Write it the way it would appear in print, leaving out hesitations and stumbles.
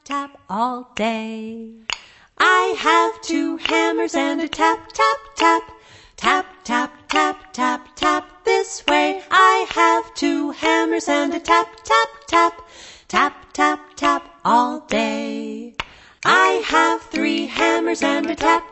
tap all day. I have 2 hammers and a tap, tap, tap. Tap, tap, tap, tap, tap this way. I have 2 hammers and a tap, tap, tap. Tap, tap, tap all day. I have 3 hammers and a tap,